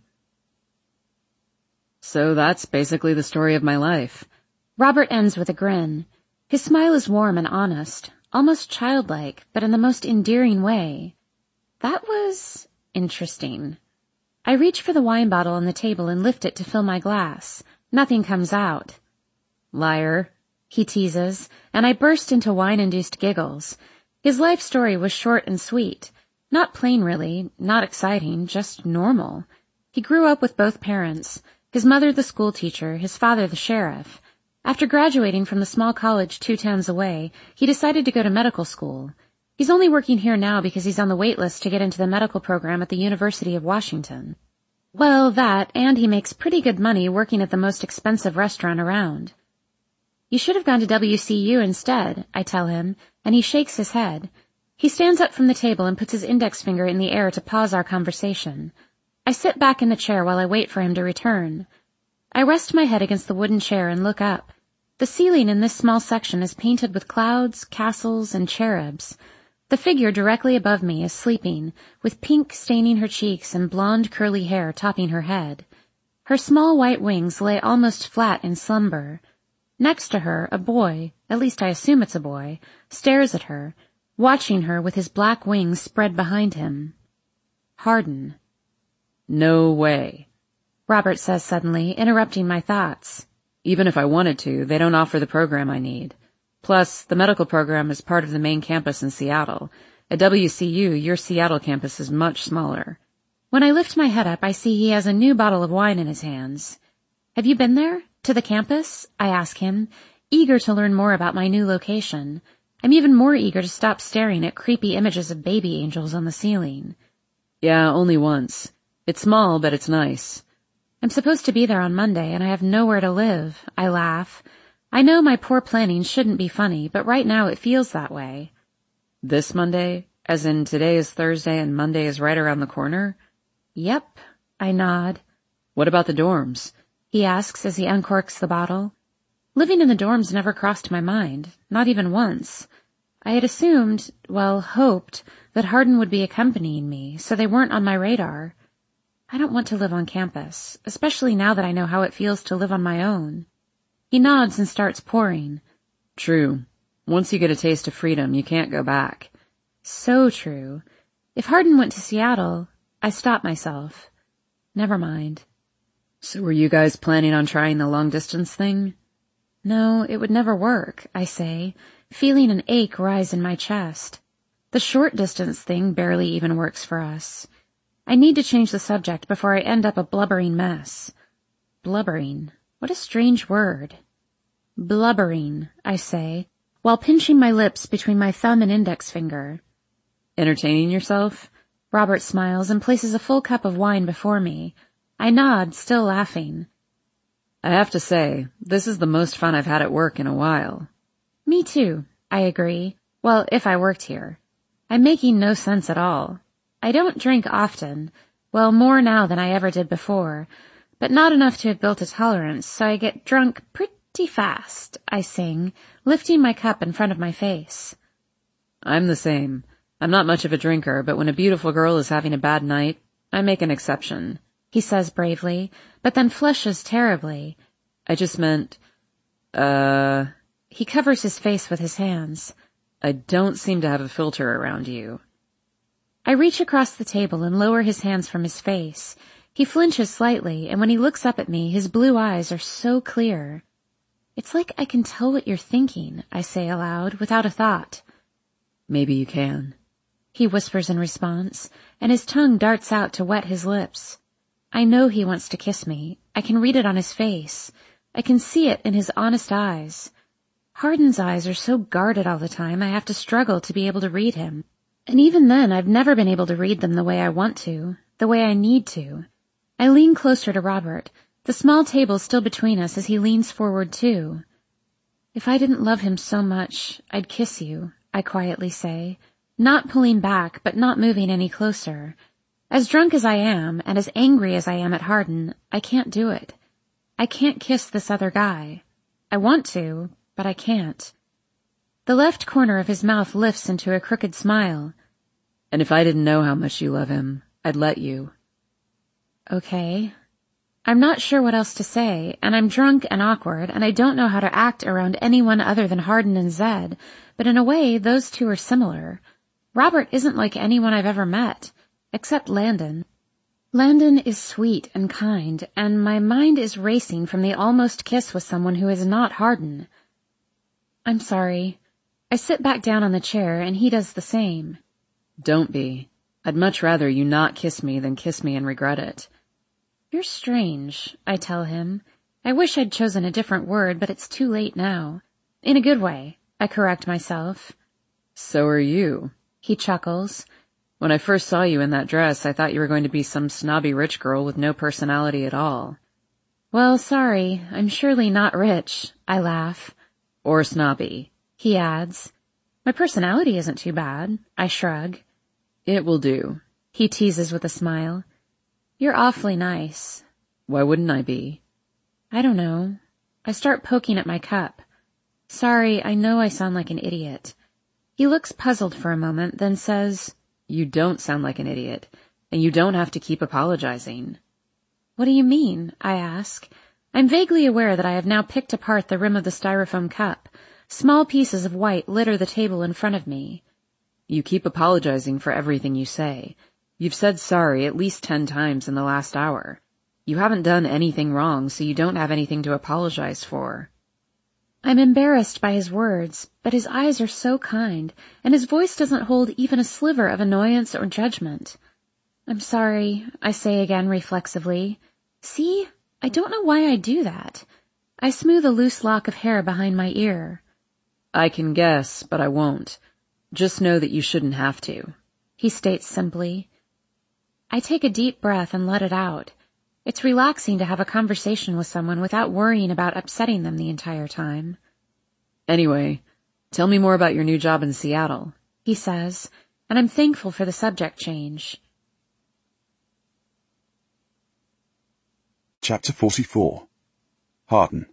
So that's basically the story of my life. Robert ends with a grin. His smile is warm and honest, almost childlike, but in the most endearing way. That was interesting. I reach for the wine bottle on the table and lift it to fill my glass. Nothing comes out. Liar, he teases, and I burst into wine-induced giggles. His life story was short and sweet. Not plain, really, not exciting, just normal. He grew up with both parents, his mother the school teacher, his father the sheriff. After graduating from the small college two towns away, he decided to go to medical school. He's only working here now because he's on the wait list to get into the medical program at the University of Washington. Well, that, and he makes pretty good money working at the most expensive restaurant around. You should have gone to W C U instead, I tell him, and he shakes his head. He stands up from the table and puts his index finger in the air to pause our conversation. I sit back in the chair while I wait for him to return. I rest my head against the wooden chair and look up. The ceiling in this small section is painted with clouds, castles, and cherubs. The figure directly above me is sleeping, with pink staining her cheeks and blonde curly hair topping her head. Her small white wings lay almost flat in slumber. Next to her, a boy, at least I assume it's a boy, stares at her, watching her with his black wings spread behind him. Hardin. No way, Robert says suddenly, interrupting my thoughts. Even if I wanted to, they don't offer the program I need. Plus, the medical program is part of the main campus in Seattle. At W C U, your Seattle campus is much smaller. When I lift my head up, I see he has a new bottle of wine in his hands. Have you been there? To the campus? I ask him, eager to learn more about my new location. I'm even more eager to stop staring at creepy images of baby angels on the ceiling. Yeah, only once. It's small, but it's nice. I'm supposed to be there on Monday, and I have nowhere to live. I laugh. I know my poor planning shouldn't be funny, but right now it feels that way. This Monday? As in today is Thursday and Monday is right around the corner? Yep, I nod. What about the dorms? He asks as he uncorks the bottle. Living in the dorms never crossed my mind, not even once. I had assumed, well, hoped, that Hardin would be accompanying me, so they weren't on my radar. I don't want to live on campus, especially now that I know how it feels to live on my own. He nods and starts pouring. True. Once you get a taste of freedom, you can't go back. So true. If Hardin went to Seattle, I stop myself. Never mind. So were you guys planning on trying the long-distance thing? No, it would never work, I say, feeling an ache rise in my chest. The short-distance thing barely even works for us. I need to change the subject before I end up a blubbering mess. Blubbering. What a strange word. Blubbering, I say, while pinching my lips between my thumb and index finger. Entertaining yourself? Robert smiles and places a full cup of wine before me. I nod, still laughing. I have to say, this is the most fun I've had at work in a while. Me too, I agree. Well, if I worked here. I'm making no sense at all. I don't drink often, well, more now than I ever did before, but not enough to have built a tolerance, so I get drunk pretty fast, I sing, lifting my cup in front of my face. I'm the same. I'm not much of a drinker, but when a beautiful girl is having a bad night, I make an exception, he says bravely, but then flushes terribly. I just meant, uh... He covers his face with his hands. I don't seem to have a filter around you. I reach across the table and lower his hands from his face. He flinches slightly, and when he looks up at me, his blue eyes are so clear. It's like I can tell what you're thinking, I say aloud, without a thought. Maybe you can, he whispers in response, and his tongue darts out to wet his lips. I know he wants to kiss me. I can read it on his face. I can see it in his honest eyes. Hardin's eyes are so guarded all the time I have to struggle to be able to read him. And even then I've never been able to read them the way I want to, the way I need to. I lean closer to Robert, the small table still between us as he leans forward too. If I didn't love him so much, I'd kiss you, I quietly say, not pulling back but not moving any closer. As drunk as I am, and as angry as I am at Hardin, I can't do it. I can't kiss this other guy. I want to, but I can't. The left corner of his mouth lifts into a crooked smile. And if I didn't know how much you love him, I'd let you. Okay. I'm not sure what else to say, and I'm drunk and awkward, and I don't know how to act around anyone other than Hardin and Zed, but in a way, those two are similar. Robert isn't like anyone I've ever met, except Landon. Landon is sweet and kind, and my mind is racing from the almost kiss with someone who is not Hardin. I'm sorry. I sit back down on the chair, and he does the same. Don't be. I'd much rather you not kiss me than kiss me and regret it. You're strange, I tell him. I wish I'd chosen a different word, but it's too late now. In a good way, I correct myself. So are you. He chuckles. When I first saw you in that dress, I thought you were going to be some snobby rich girl with no personality at all. Well, sorry, I'm surely not rich, I laugh. Or snobby, he adds. My personality isn't too bad, I shrug. It will do, he teases with a smile. You're awfully nice. Why wouldn't I be? I don't know. I start poking at my cup. Sorry, I know I sound like an idiot. He looks puzzled for a moment, then says, You don't sound like an idiot, and you don't have to keep apologizing. What do you mean? I ask. I'm vaguely aware that I have now picked apart the rim of the styrofoam cup. Small pieces of white litter the table in front of me. You keep apologizing for everything you say. You've said sorry at least ten times in the last hour. You haven't done anything wrong, so you don't have anything to apologize for. I'm embarrassed by his words, but his eyes are so kind, and his voice doesn't hold even a sliver of annoyance or judgment. I'm sorry, I say again reflexively. See, I don't know why I do that. I smooth a loose lock of hair behind my ear. I can guess, but I won't. Just know that you shouldn't have to, he states simply. I take a deep breath and let it out. It's relaxing to have a conversation with someone without worrying about upsetting them the entire time. Anyway, tell me more about your new job in Seattle, he says, and I'm thankful for the subject change. Chapter forty-four. Hardin.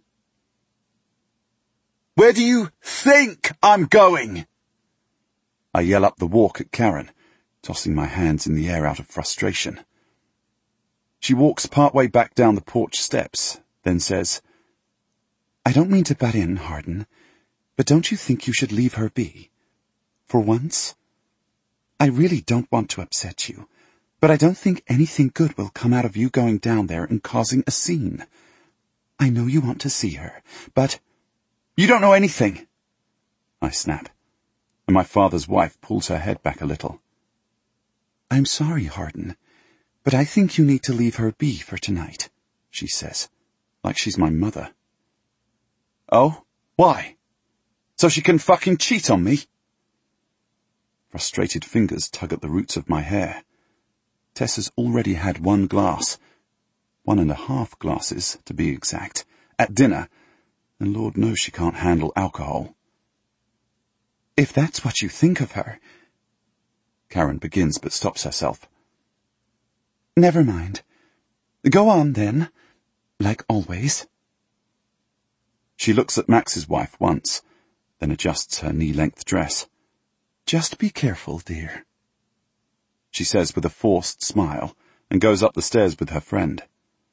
Where do you think I'm going? I yell up the walk at Karen, tossing my hands in the air out of frustration. She walks partway back down the porch steps, then says, I don't mean to butt in, Hardin, but don't you think you should leave her be? For once? I really don't want to upset you, but I don't think anything good will come out of you going down there and causing a scene. I know you want to see her, but... You don't know anything, I snap, and my father's wife pulls her head back a little. I'm sorry, Hardin, but I think you need to leave her be for tonight, she says, like she's my mother. Oh? Why? So she can fucking cheat on me? Frustrated fingers tug at the roots of my hair. Tessa's already had one glass, one and a half glasses, to be exact, at dinner, and Lord knows she can't handle alcohol. If that's what you think of her... Karen begins but stops herself. Never mind. Go on, then, like always. She looks at Max's wife once, then adjusts her knee-length dress. Just be careful, dear, she says with a forced smile, and goes up the stairs with her friend.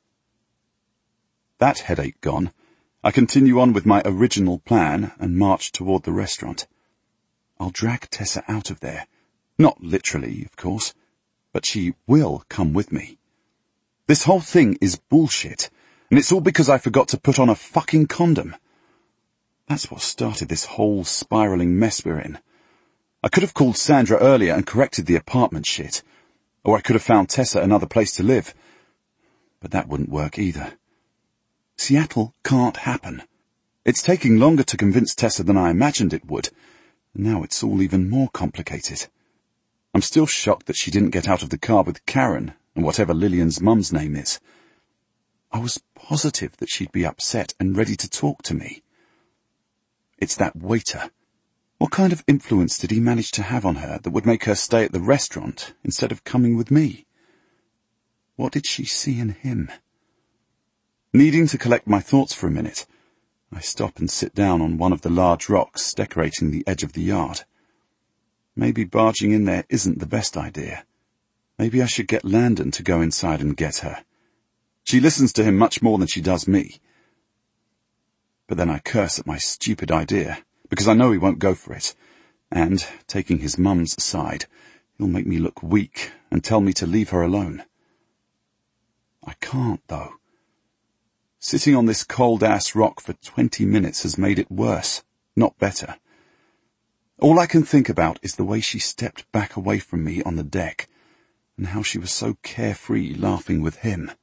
That headache gone, I continue on with my original plan and march toward the restaurant. I'll drag Tessa out of there. Not literally, of course, but she will come with me. This whole thing is bullshit, and it's all because I forgot to put on a fucking condom. That's what started this whole spiraling mess we're in. I could have called Sandra earlier and corrected the apartment shit, or I could have found Tessa another place to live. But that wouldn't work either. Seattle can't happen. It's taking longer to convince Tessa than I imagined it would. Now it's all even more complicated. I'm still shocked that she didn't get out of the car with Karen, and whatever Lillian's mum's name is. I was positive that she'd be upset and ready to talk to me. It's that waiter. What kind of influence did he manage to have on her that would make her stay at the restaurant instead of coming with me? What did she see in him? Needing to collect my thoughts for a minute, I stop and sit down on one of the large rocks decorating the edge of the yard. Maybe barging in there isn't the best idea. Maybe I should get Landon to go inside and get her. She listens to him much more than she does me. But then I curse at my stupid idea, because I know he won't go for it, and, taking his mum's side, he'll make me look weak and tell me to leave her alone. I can't, though. Sitting on this cold-ass rock for twenty minutes has made it worse, not better. All I can think about is the way she stepped back away from me on the deck, and how she was so carefree laughing with him.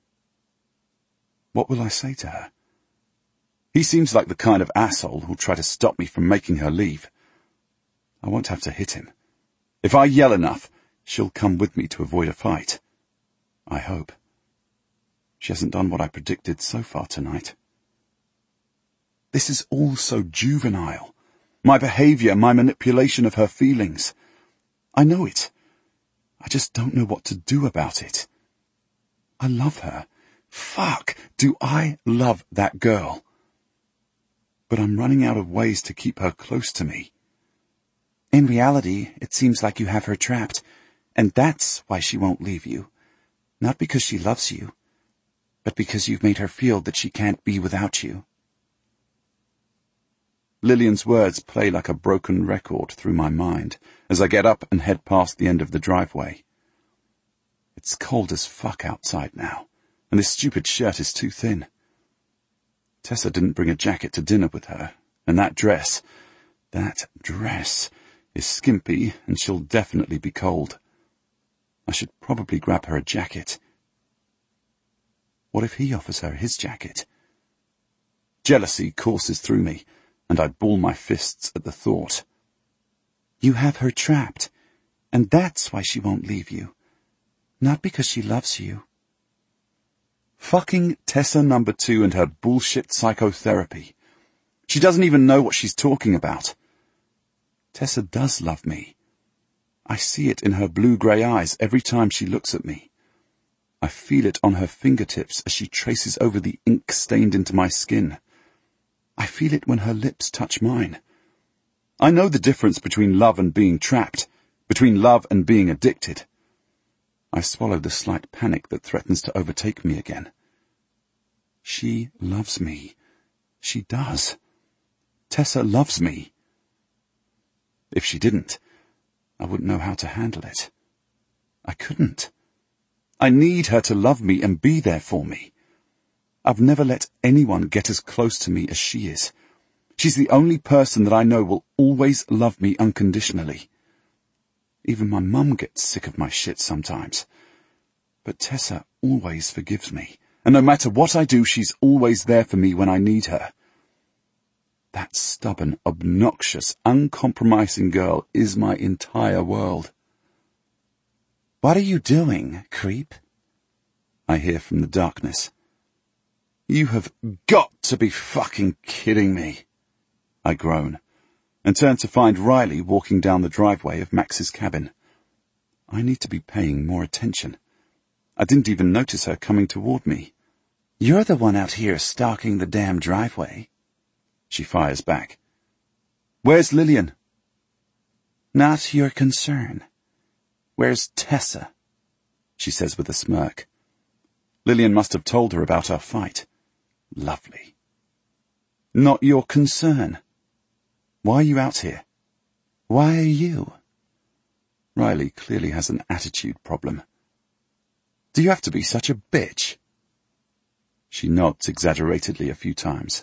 What will I say to her? He seems like the kind of asshole who'll try to stop me from making her leave. I won't have to hit him. If I yell enough, she'll come with me to avoid a fight. I hope. She hasn't done what I predicted so far tonight. This is all so juvenile. My behaviour, my manipulation of her feelings. I know it. I just don't know what to do about it. I love her. Fuck, do I love that girl. But I'm running out of ways to keep her close to me. In reality, it seems like you have her trapped, and that's why she won't leave you. Not because she loves you, but because you've made her feel that she can't be without you. Lillian's words play like a broken record through my mind as I get up and head past the end of the driveway. It's cold as fuck outside now, and this stupid shirt is too thin. Tessa didn't bring a jacket to dinner with her, and that dress, that dress, is skimpy and she'll definitely be cold. I should probably grab her a jacket. What if he offers her his jacket? Jealousy courses through me, and I ball my fists at the thought. You have her trapped, and that's why she won't leave you. Not because she loves you. Fucking Tessa number two and her bullshit psychotherapy. She doesn't even know what she's talking about. Tessa does love me. I see it in her blue-grey eyes every time she looks at me. I feel it on her fingertips as she traces over the ink stained into my skin. I feel it when her lips touch mine. I know the difference between love and being trapped, between love and being addicted. I swallow the slight panic that threatens to overtake me again. She loves me. She does. Tessa loves me. If she didn't, I wouldn't know how to handle it. I couldn't. I need her to love me and be there for me. I've never let anyone get as close to me as she is. She's the only person that I know will always love me unconditionally. Even my mum gets sick of my shit sometimes. But Tessa always forgives me, and no matter what I do, she's always there for me when I need her. That stubborn, obnoxious, uncompromising girl is my entire world. What are you doing, creep? I hear from the darkness. You have got to be fucking kidding me, I groan, and turn to find Riley walking down the driveway of Max's cabin. I need to be paying more attention. I didn't even notice her coming toward me. You're the one out here stalking the damn driveway. She fires back. Where's Lillian? Not your concern. Where's Tessa? She says with a smirk. Lillian must have told her about our fight. Lovely. Not your concern. Why are you out here? Why are you? Riley clearly has an attitude problem. Do you have to be such a bitch? She nods exaggeratedly a few times.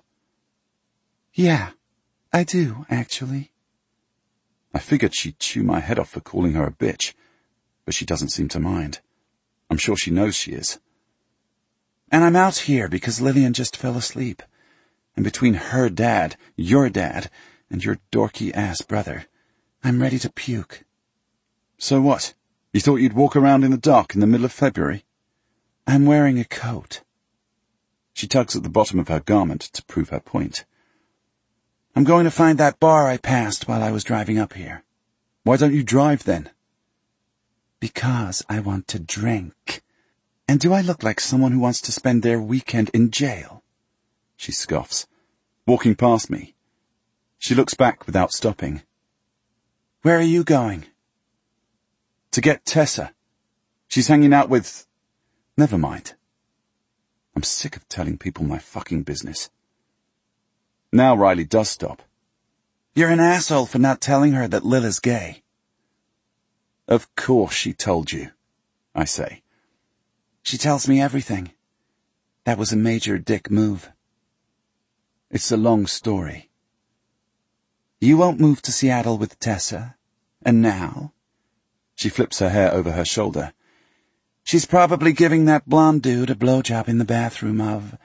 Yeah, I do, actually. I figured she'd chew my head off for calling her a bitch, but she doesn't seem to mind. I'm sure she knows she is. And I'm out here because Lillian just fell asleep. And between her dad, your dad, and your dorky-ass brother, I'm ready to puke. So what? You thought you'd walk around in the dark in the middle of February? I'm wearing a coat. She tugs at the bottom of her garment to prove her point. I'm going to find that bar I passed while I was driving up here. Why don't you drive then? Because I want to drink. And do I look like someone who wants to spend their weekend in jail? She scoffs, walking past me. She looks back without stopping. Where are you going? To get Tessa. She's hanging out with... Never mind. I'm sick of telling people my fucking business. Now Riley does stop. You're an asshole for not telling her that Lil is gay. Of course she told you, I say. She tells me everything. That was a major dick move. It's a long story. You won't move to Seattle with Tessa. And now? She flips her hair over her shoulder. She's probably giving that blonde dude a blowjob in the bathroom of...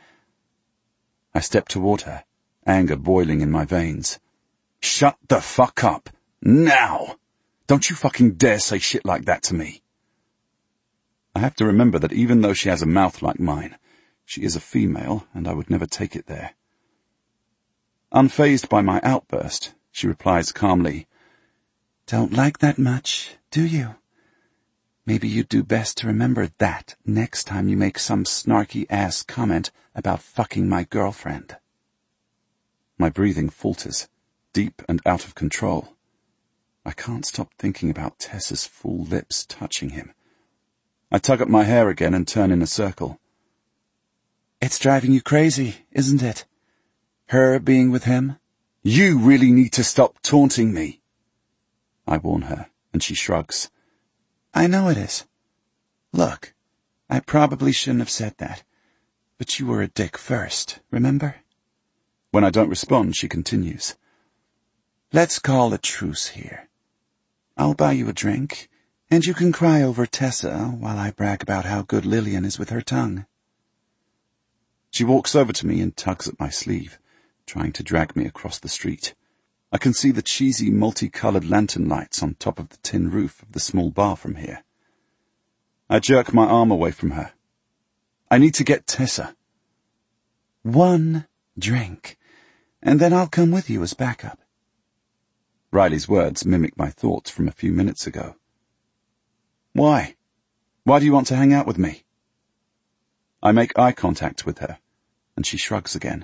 I step toward her, anger boiling in my veins. Shut the fuck up. Now! Don't you fucking dare say shit like that to me. I have to remember that even though she has a mouth like mine, she is a female, and I would never take it there. Unfazed by my outburst, she replies calmly, Don't like that much, do you? Maybe you'd do best to remember that next time you make some snarky-ass comment about fucking my girlfriend. My breathing falters, deep and out of control. I can't stop thinking about Tessa's full lips touching him. I tug at my hair again and turn in a circle. It's driving you crazy, isn't it? Her being with him? You really need to stop taunting me. I warn her, and she shrugs. I know it is. Look, I probably shouldn't have said that, but you were a dick first, remember? When I don't respond, she continues. Let's call a truce here. I'll buy you a drink, and you can cry over Tessa while I brag about how good Lillian is with her tongue. She walks over to me and tugs at my sleeve, trying to drag me across the street. I can see the cheesy multicolored lantern lights on top of the tin roof of the small bar from here. I jerk my arm away from her. I need to get Tessa. One drink, and then I'll come with you as backup. Riley's words mimic my thoughts from a few minutes ago. Why? Why do you want to hang out with me? I make eye contact with her, and she shrugs again.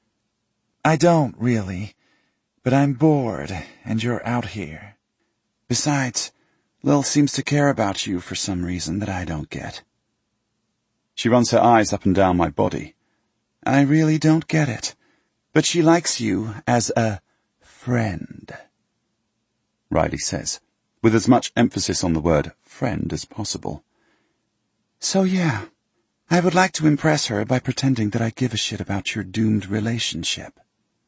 I don't, really. But I'm bored, and you're out here. Besides, Lil seems to care about you for some reason that I don't get. She runs her eyes up and down my body. I really don't get it, but she likes you as a friend, Riley says, with as much emphasis on the word friend as possible. So yeah, I would like to impress her by pretending that I give a shit about your doomed relationship.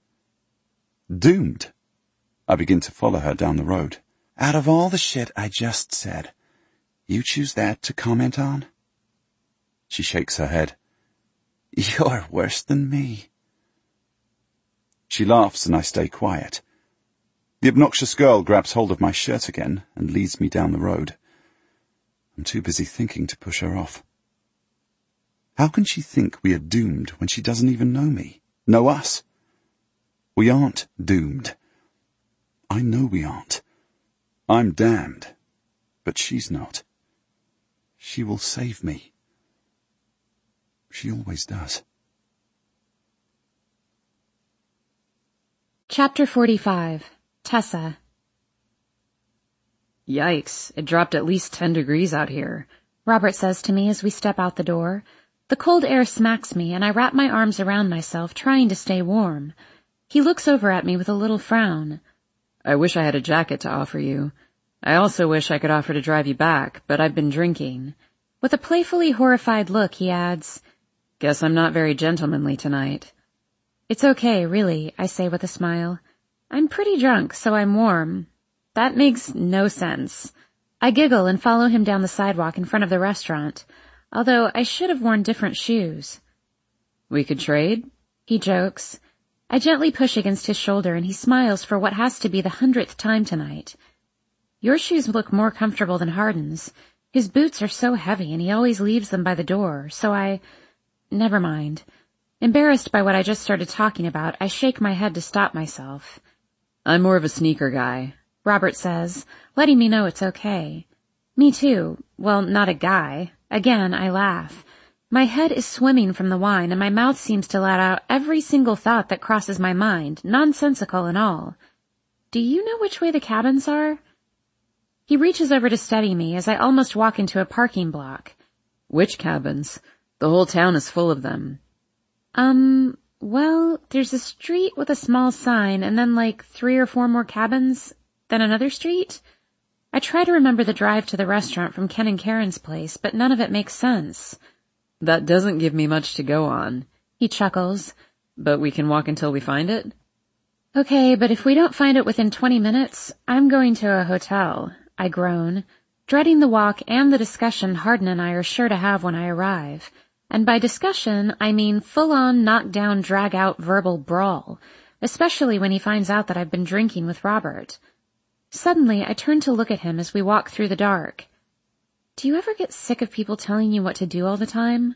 Doomed? I begin to follow her down the road. Out of all the shit I just said, you choose that to comment on? She shakes her head. You're worse than me. She laughs and I stay quiet. The obnoxious girl grabs hold of my shirt again and leads me down the road. I'm too busy thinking to push her off. How can she think we are doomed when she doesn't even know me, know us? We aren't doomed. I know we aren't. I'm damned, but she's not. She will save me. She always does. Chapter forty-five. Tessa. Yikes, it dropped at least ten degrees out here, Robert says to me as we step out the door. The cold air smacks me, and I wrap my arms around myself, trying to stay warm. He looks over at me with a little frown. I wish I had a jacket to offer you. I also wish I could offer to drive you back, but I've been drinking. With a playfully horrified look, he adds, Guess I'm not very gentlemanly tonight. It's okay, really, I say with a smile. I'm pretty drunk, so I'm warm. That makes no sense. I giggle and follow him down the sidewalk in front of the restaurant, although I should have worn different shoes. We could trade? He jokes. I gently push against his shoulder and he smiles for what has to be the hundredth time tonight. Your shoes look more comfortable than Hardin's. His boots are so heavy and he always leaves them by the door, so I... Never mind. Embarrassed by what I just started talking about, I shake my head to stop myself. I'm more of a sneaker guy, Robert says, letting me know it's okay. Me too. Well, not a guy. Again, I laugh. My head is swimming from the wine and my mouth seems to let out every single thought that crosses my mind, nonsensical and all. Do you know which way the cabins are? He reaches over to steady me as I almost walk into a parking block. Which cabins? The whole town is full of them. Um, well, there's a street with a small sign and then like three or four more cabins, then another street. I try to remember the drive to the restaurant from Ken and Karen's place, but none of it makes sense. That doesn't give me much to go on. He chuckles. But we can walk until we find it? Okay, but if we don't find it within twenty minutes, I'm going to a hotel, I groan, dreading the walk and the discussion Hardin and I are sure to have when I arrive. And by discussion, I mean full-on knock-down, drag-out verbal brawl, especially when he finds out that I've been drinking with Robert. Suddenly, I turn to look at him as we walk through the dark. Do you ever get sick of people telling you what to do all the time?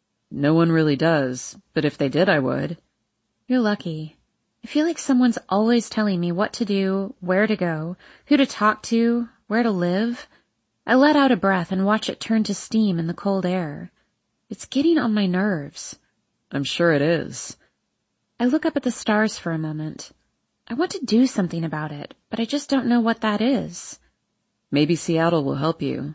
No one really does, but if they did, I would. You're lucky. I feel like someone's always telling me what to do, where to go, who to talk to, where to live. I let out a breath and watch it turn to steam in the cold air. It's getting on my nerves. I'm sure it is. I look up at the stars for a moment. I want to do something about it, but I just don't know what that is. Maybe Seattle will help you.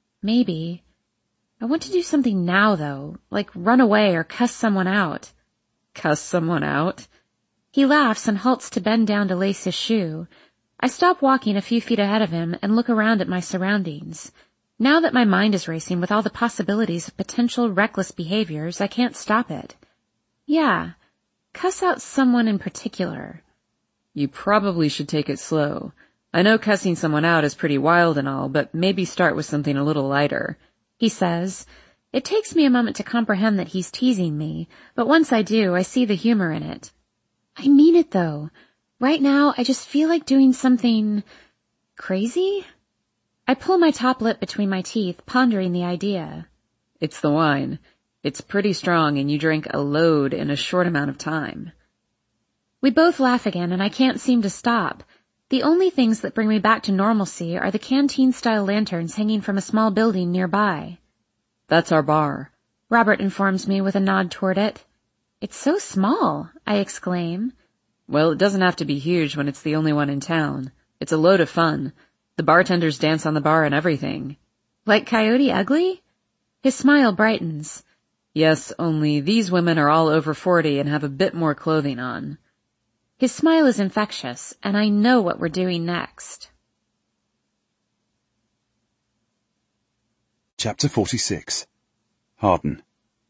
Maybe. I want to do something now, though, like run away or cuss someone out. Cuss someone out? He laughs and halts to bend down to lace his shoe. I stop walking a few feet ahead of him and look around at my surroundings. Now that my mind is racing with all the possibilities of potential reckless behaviors, I can't stop it. Yeah, cuss out someone in particular. You probably should take it slow. I know cussing someone out is pretty wild and all, but maybe start with something a little lighter. He says. It takes me a moment to comprehend that he's teasing me, but once I do, I see the humor in it. I mean it, though. Right now, I just feel like doing something... crazy? I pull my top lip between my teeth, pondering the idea. It's the wine. It's pretty strong and you drink a load in a short amount of time. We both laugh again and I can't seem to stop. The only things that bring me back to normalcy are the canteen-style lanterns hanging from a small building nearby. That's our bar, Robert informs me with a nod toward it. It's so small, I exclaim. Well, it doesn't have to be huge when it's the only one in town. It's a load of fun. The bartenders dance on the bar and everything. Like Coyote Ugly? His smile brightens. Yes, only these women are all over forty and have a bit more clothing on. His smile is infectious, and I know what we're doing next. Chapter forty-six. Hardin.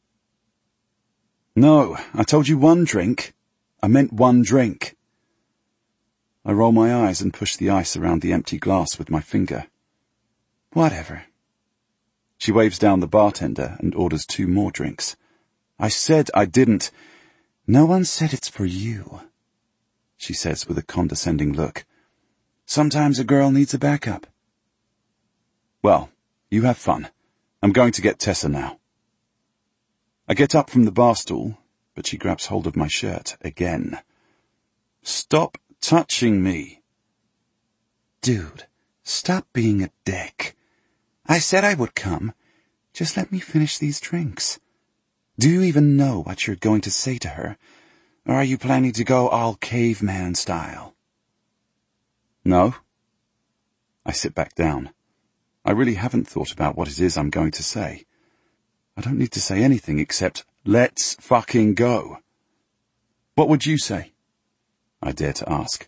No, I told you one drink. I meant one drink. I roll my eyes and push the ice around the empty glass with my finger. Whatever. She waves down the bartender and orders two more drinks. I said I didn't. No one said it's for you, she says with a condescending look. Sometimes a girl needs a backup. Well, you have fun. I'm going to get Tessa now. I get up from the bar stool, but she grabs hold of my shirt again. Stop touching me. Dude, stop being a dick. I said I would come. Just let me finish these drinks. Do you even know what you're going to say to her? Or are you planning to go all caveman style? No. I sit back down. I really haven't thought about what it is I'm going to say. I don't need to say anything except, let's fucking go. What would you say? I dare to ask.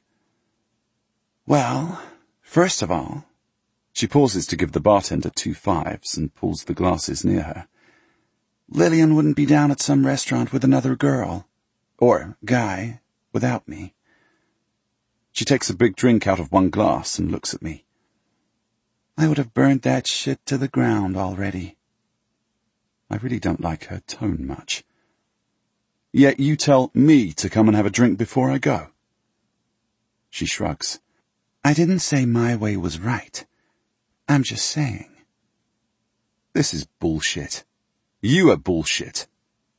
Well, first of all... She pauses to give the bartender two fives and pulls the glasses near her. Lillian wouldn't be down at some restaurant with another girl. Or guy, without me. She takes a big drink out of one glass and looks at me. I would have burned that shit to the ground already. I really don't like her tone much. Yet you tell me to come and have a drink before I go. She shrugs. I didn't say my way was right. I'm just saying. This is bullshit. You are bullshit.